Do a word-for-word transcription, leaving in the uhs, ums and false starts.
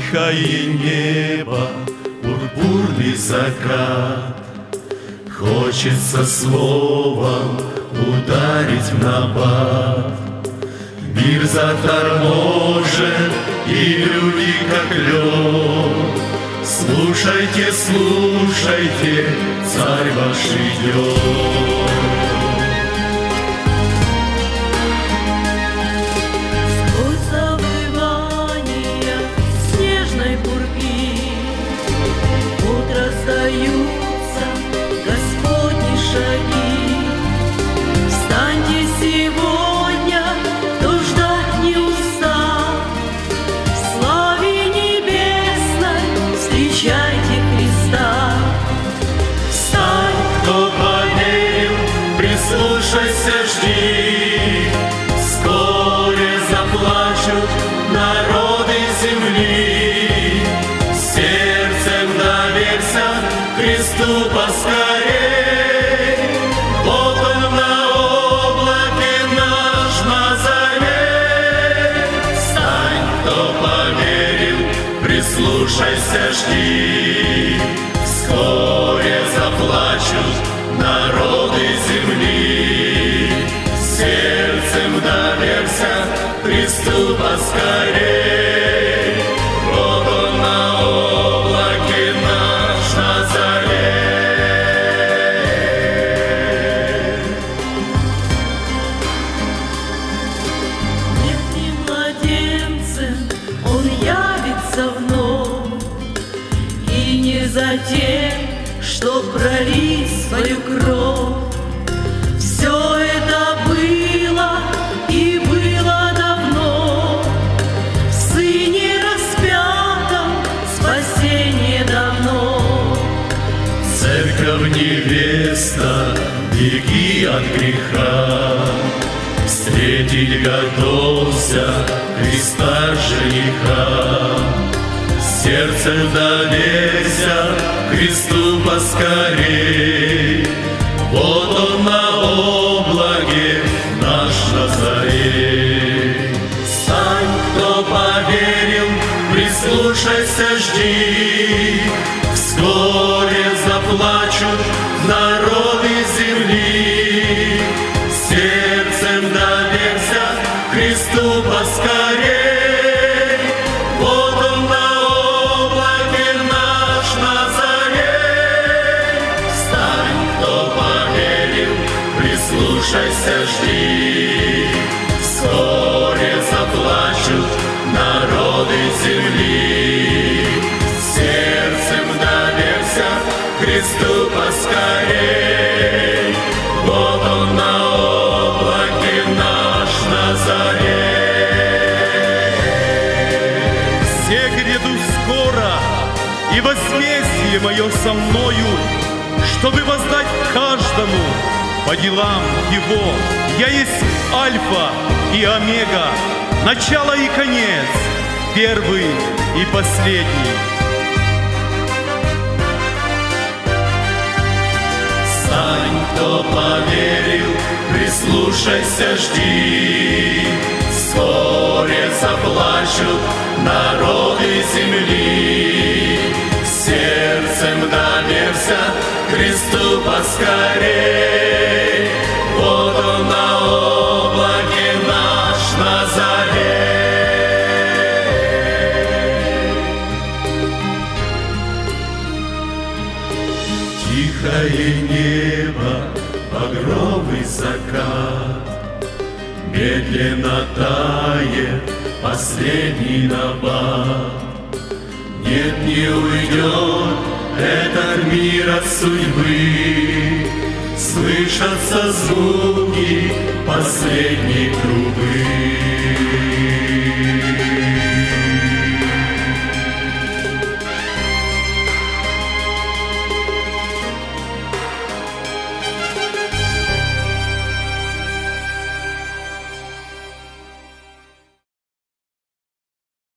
Тихое небо, пурпурный закат. Хочется словом ударить в набат. Мир заторможен, и люди как лед. Слушайте, слушайте, царь ваш идет. Сквозь завывания снежной пурги вот раздаются Господни шаги. Встаньте сегодня, кто ждать не устал, в славе небесной встречайте Христа. Встань, кто поверил, прислушайся, жди. Вскоре заплачут народы земли. Сердцем доверься Христу поскорей. Вот Он на облаке наш на заре. Встань, кто поверил, прислушайся, жди. Вскоре заплачут народы земли. Сердцем доверься Христу поскорей. Вот Он на облаке наш на заре. Нет, не младенцем Он явится вновь, и не за тем, что пролить свою кровь. Все это было и было давно, в Сыне распятом спасение давно. Церковь невеста, беги от греха. Встретить готовься Христа жениха. Сердцем доверься Христу поскорей. Вот Он на облаке наш на заре. Встань, кто поверил, прислушайся, жди. Вскоре заплачут народы земли. Сердцем доверься Христу поскорей. Вот Он на облаке наш на заре. Встань, кто поверил, прислушайся, жди. Вскоре заплачут народы земли. Сердцем доверься Христу поскорей. Вот Он на облаке наш на заре. Все гряду скоро, и возмездие мое со мною, чтобы воздать каждому по делам его. Я есть Альфа и Омега, начало и конец, первый и последний. Встань, кто поверил, прислушайся, жди. Вскоре заплачут народы земли. Сердцем доверься Христу поскорей. Вот Он на облаке наш на заре. Тихое небо, багровый закат. Медленно тает последний набат. Нет, не уйдет этот мир от судьбы. Слышатся звуки последней трубы.